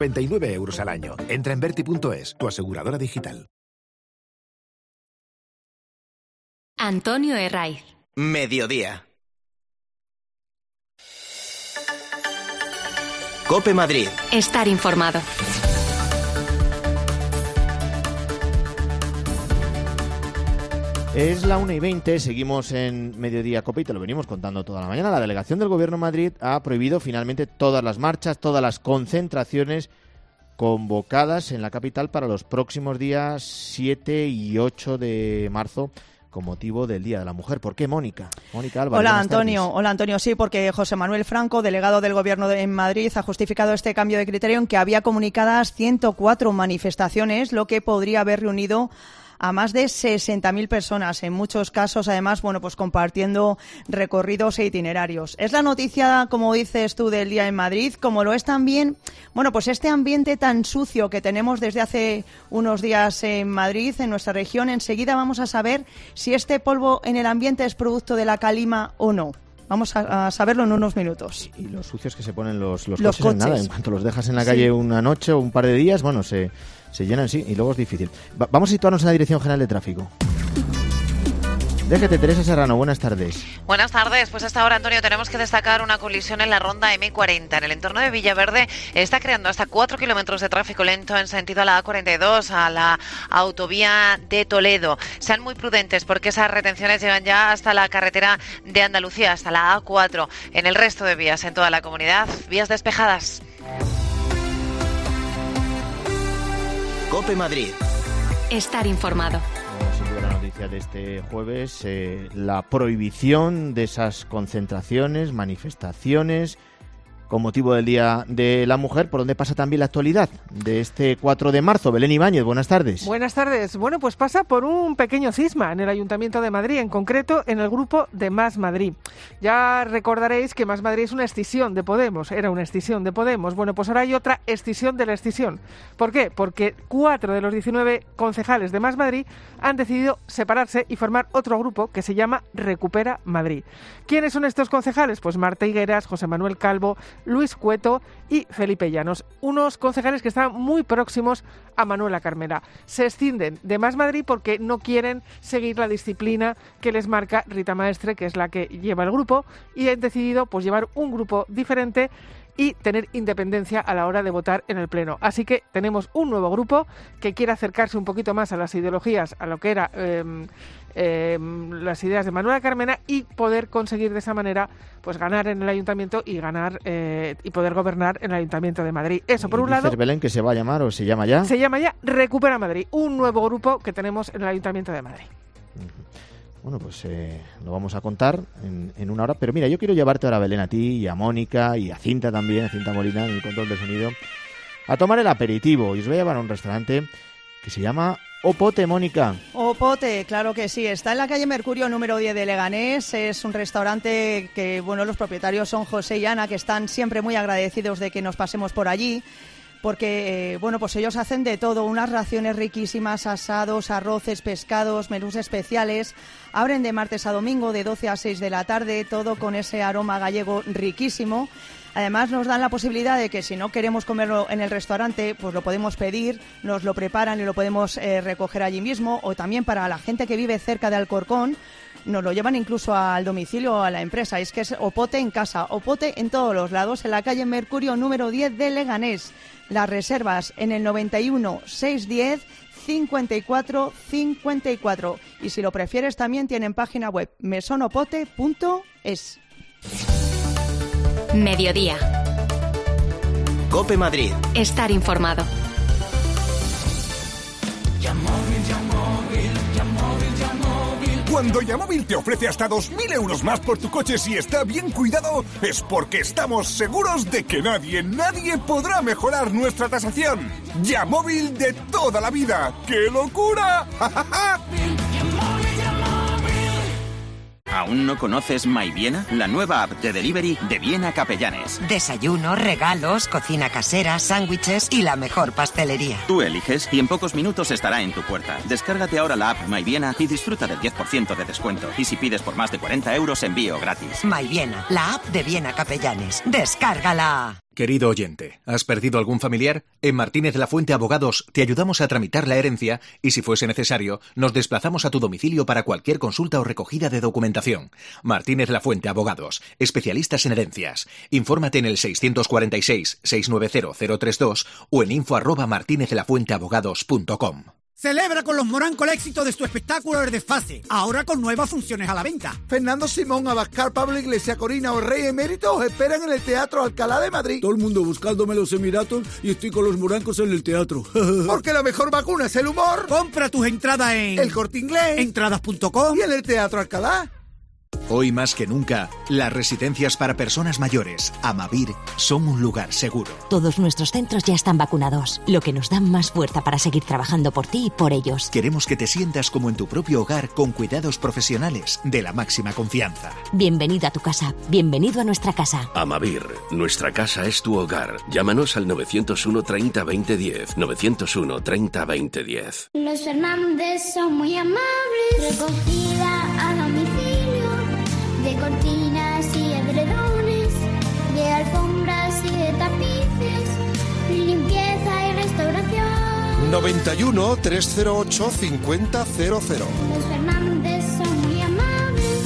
29 euros al año. Entra en Verti.es, tu aseguradora digital. Antonio Herraiz. Mediodía. COPE Madrid. Estar informado. Es la 1:20, seguimos en Mediodía COPE y te lo venimos contando toda la mañana. La delegación del Gobierno de Madrid ha prohibido finalmente todas las marchas, todas las concentraciones convocadas en la capital para los próximos días 7 y 8 de marzo con motivo del Día de la Mujer. ¿Por qué, Mónica? Mónica Álvarez. Hola, Antonio. Hola, Antonio. Sí, porque José Manuel Franco, delegado del Gobierno en Madrid, ha justificado este cambio de criterio en que había comunicadas 104 manifestaciones, lo que podría haber reunido a más de 60.000 personas, en muchos casos, además, pues compartiendo recorridos e itinerarios. Es la noticia, como dices tú, del día en Madrid, como lo es también, pues este ambiente tan sucio que tenemos desde hace unos días en Madrid, en nuestra región. Enseguida vamos a saber si este polvo en el ambiente es producto de la calima o no. Vamos a saberlo en unos minutos. Y los sucios que se ponen los coches. En nada, en cuanto los dejas en la calle una noche o un par de días, se llenan, sí, y luego es difícil. Vamos a situarnos en la Dirección General de Tráfico. Déjate, Teresa Serrano, buenas tardes. Buenas tardes. Pues hasta ahora, Antonio, tenemos que destacar una colisión en la ronda M40. En el entorno de Villaverde está creando hasta 4 kilómetros de tráfico lento en sentido a la A42, a la autovía de Toledo. Sean muy prudentes porque esas retenciones llegan ya hasta la carretera de Andalucía, hasta la A4. En el resto de vías en toda la comunidad, vías despejadas. COPE Madrid. Estar informado. Sin duda la noticia de este jueves, la prohibición de esas concentraciones, manifestaciones con motivo del Día de la Mujer, por donde pasa también la actualidad de este 4 de marzo. Belén Ibáñez, buenas tardes. Buenas tardes. Pues pasa por un pequeño cisma en el Ayuntamiento de Madrid, en concreto en el grupo de Más Madrid. Ya recordaréis que Más Madrid es una escisión de Podemos, era una escisión de Podemos. Pues ahora hay otra escisión de la escisión. ¿Por qué? Porque 4 de los 19 concejales de Más Madrid han decidido separarse y formar otro grupo que se llama Recupera Madrid. ¿Quiénes son estos concejales? Pues Marta Higueras, José Manuel Calvo, Luis Cueto y Felipe Llanos, unos concejales que están muy próximos a Manuela Carmena. Se escinden de Más Madrid porque no quieren seguir la disciplina que les marca Rita Maestre, que es la que lleva el grupo, y han decidido llevar un grupo diferente y tener independencia a la hora de votar en el Pleno. Así que tenemos un nuevo grupo que quiere acercarse un poquito más a las ideologías, a lo que era las ideas de Manuela Carmena, y poder conseguir de esa manera ganar en el Ayuntamiento y ganar y poder gobernar en el Ayuntamiento de Madrid. Eso por un lado. ¿Dices, Belén, que se va a llamar o se llama ya? Se llama ya Recupera Madrid, un nuevo grupo que tenemos en el Ayuntamiento de Madrid. Lo vamos a contar en una hora. Pero mira, yo quiero llevarte ahora, Belén, a ti y a Mónica y a Cinta también, a Cinta Molina, en el control de sonido, a tomar el aperitivo. Y os voy a llevar a un restaurante que se llama Opote, Mónica. Opote, claro que sí. Está en la calle Mercurio número 10 de Leganés. Es un restaurante que, los propietarios son José y Ana, que están siempre muy agradecidos de que nos pasemos por allí. Porque, ellos hacen de todo, unas raciones riquísimas, asados, arroces, pescados, menús especiales. Abren de martes a domingo, de 12 a 6 de la tarde, todo con ese aroma gallego riquísimo. Además, nos dan la posibilidad de que si no queremos comerlo en el restaurante, lo podemos pedir, nos lo preparan y lo podemos recoger allí mismo. O también para la gente que vive cerca de Alcorcón, nos lo llevan incluso al domicilio o a la empresa. Es que es Opote en casa, Opote en todos los lados, en la calle Mercurio número 10 de Leganés. Las reservas en el 91 610 54 54. Y si lo prefieres, también tienen página web mesonopote.es. Mediodía. COPE Madrid. Estar informado. Cuando Yamóvil te ofrece hasta 2.000 euros más por tu coche si está bien cuidado, es porque estamos seguros de que nadie podrá mejorar nuestra tasación. Yamóvil de toda la vida. ¡Qué locura! ¿Aún no conoces MyViena? La nueva app de delivery de Viena Capellanes. Desayunos, regalos, cocina casera, sándwiches y la mejor pastelería. Tú eliges y en pocos minutos estará en tu puerta. Descárgate ahora la app MyViena y disfruta del 10% de descuento. Y si pides por más de 40 euros, envío gratis. MyViena, la app de Viena Capellanes. ¡Descárgala! Querido oyente, ¿has perdido algún familiar? En Martínez La Fuente Abogados te ayudamos a tramitar la herencia y, si fuese necesario, nos desplazamos a tu domicilio para cualquier consulta o recogida de documentación. Martínez La Fuente Abogados, especialistas en herencias. Infórmate en el 646-690-032 o en info@martinezlafuenteabogados.com. Celebra con los Moranco el éxito de su espectáculo El Desfase, ahora con nuevas funciones a la venta. Fernando Simón, Abascal, Pablo Iglesias, Corina o el Rey Emérito os esperan en el Teatro Alcalá de Madrid. Todo el mundo buscándome los Emiratos y estoy con los morancos en el teatro. Porque la mejor vacuna es el humor. Compra tus entradas en El Corte Inglés, entradas.com y en el Teatro Alcalá. Hoy más que nunca, las residencias para personas mayores, Amavir, son un lugar seguro. Todos nuestros centros ya están vacunados, lo que nos da más fuerza para seguir trabajando por ti y por ellos. Queremos que te sientas como en tu propio hogar con cuidados profesionales de la máxima confianza. Bienvenido a tu casa, bienvenido a nuestra casa. Amavir, nuestra casa es tu hogar. Llámanos al 901 30 20 10. 901 30 20 10. Los Fernández son muy amables. Recogida a domicilio. De cortinas y edredones, de alfombras y de tapices, limpieza y restauración. 91 308 5000. Los Fernández son muy amables.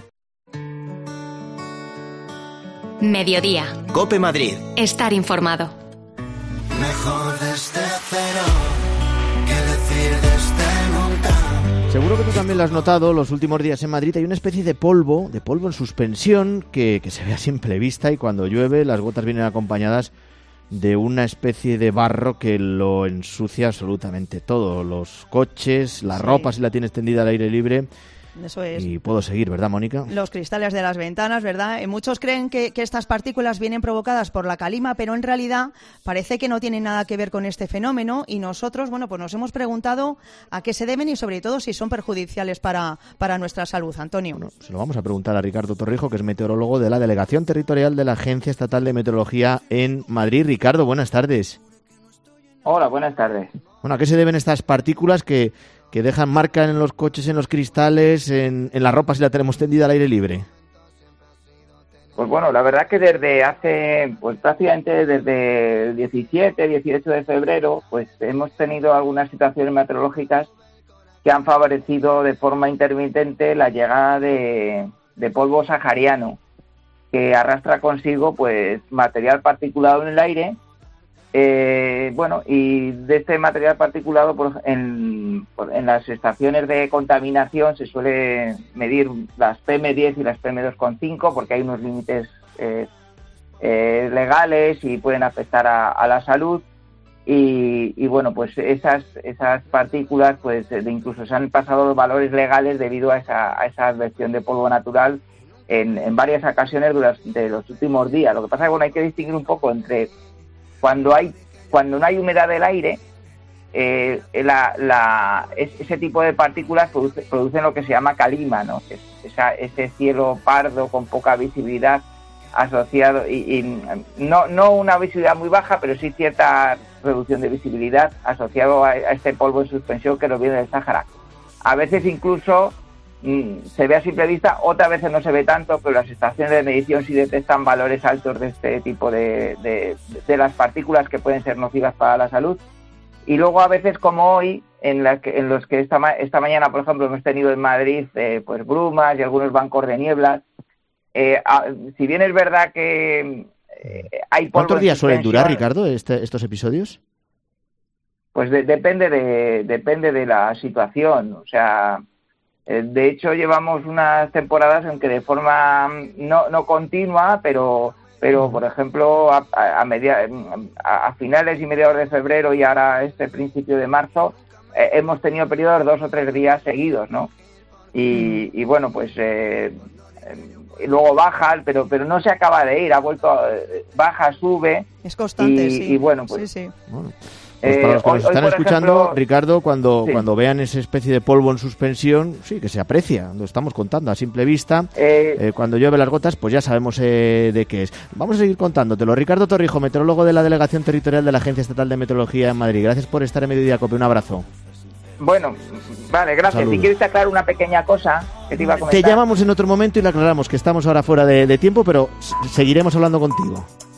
Mediodía. COPE Madrid. Estar informado. Mejor desde cero que decir desde nunca. Seguro que tú también lo has notado, los últimos días en Madrid hay una especie de polvo en suspensión que se ve a simple vista, y cuando llueve las gotas vienen acompañadas de una especie de barro que lo ensucia absolutamente todo. Los coches, la ropa si la tienes tendida al aire libre. Eso es. Y puedo seguir, ¿verdad, Mónica? Los cristales de las ventanas, ¿verdad? Muchos creen que estas partículas vienen provocadas por la calima, pero en realidad parece que no tienen nada que ver con este fenómeno, y nosotros, bueno, pues nos hemos preguntado a qué se deben y sobre todo si son perjudiciales para nuestra salud, Antonio. Bueno, se lo vamos a preguntar a Ricardo Torrijo, que es meteorólogo de la Delegación Territorial de la Agencia Estatal de Meteorología en Madrid. Ricardo, buenas tardes. Hola, buenas tardes. Bueno, ¿a qué se deben estas partículas que dejan marca en los coches, en los cristales, en la ropa si la tenemos tendida al aire libre? Pues bueno, la verdad que desde hace, pues prácticamente desde el 17, 18 de febrero, pues hemos tenido algunas situaciones meteorológicas que han favorecido de forma intermitente la llegada de polvo sahariano, que arrastra consigo pues material particulado en el aire. Bueno, y de este material particulado en las estaciones de contaminación se suele medir las PM10 y las PM2,5 porque hay unos límites legales y pueden afectar a la salud, y bueno, pues esas partículas pues incluso se han pasado los valores legales debido a esa adversión de polvo natural en varias ocasiones durante los últimos días. Lo que pasa es que bueno, hay que distinguir un poco entre cuando no hay humedad del aire, ese tipo de partículas producen lo que se llama calima, ¿no? Ese cielo pardo con poca visibilidad asociado, y no una visibilidad muy baja, pero sí cierta reducción de visibilidad asociado a este polvo en suspensión que nos viene del Sáhara. A veces incluso se ve a simple vista, otras veces no se ve tanto, pero las estaciones de medición sí detectan valores altos de este tipo de las partículas que pueden ser nocivas para la salud. Y luego a veces, como hoy, en los que esta mañana, por ejemplo, hemos tenido en Madrid pues brumas y algunos bancos de niebla. Si bien es verdad que hay polvo. ¿Cuántos días suelen durar, Ricardo, estos episodios? Pues depende de la situación, o sea. De hecho, llevamos unas temporadas en que de forma no continua, pero por ejemplo, a finales y mediados de febrero y ahora este principio de marzo, hemos tenido periodos 2 o 3 días seguidos, ¿no? Y bueno, pues luego baja, pero no se acaba de ir, ha vuelto, baja, sube. Es constante, y bueno, pues... Sí. Bueno. Pues para los que nos están escuchando, ejemplo, Ricardo, cuando vean esa especie de polvo en suspensión, sí, que se aprecia, lo estamos contando a simple vista, cuando llueve las gotas, pues ya sabemos de qué es. Vamos a seguir contándotelo. Ricardo Torrijo, meteorólogo de la Delegación Territorial de la Agencia Estatal de Meteorología en Madrid. Gracias por estar en Mediodía Cope, un abrazo. Bueno, vale, gracias. Si quieres aclarar una pequeña cosa que te iba a comentar. Te llamamos en otro momento y le aclaramos que estamos ahora fuera de tiempo, pero seguiremos hablando contigo.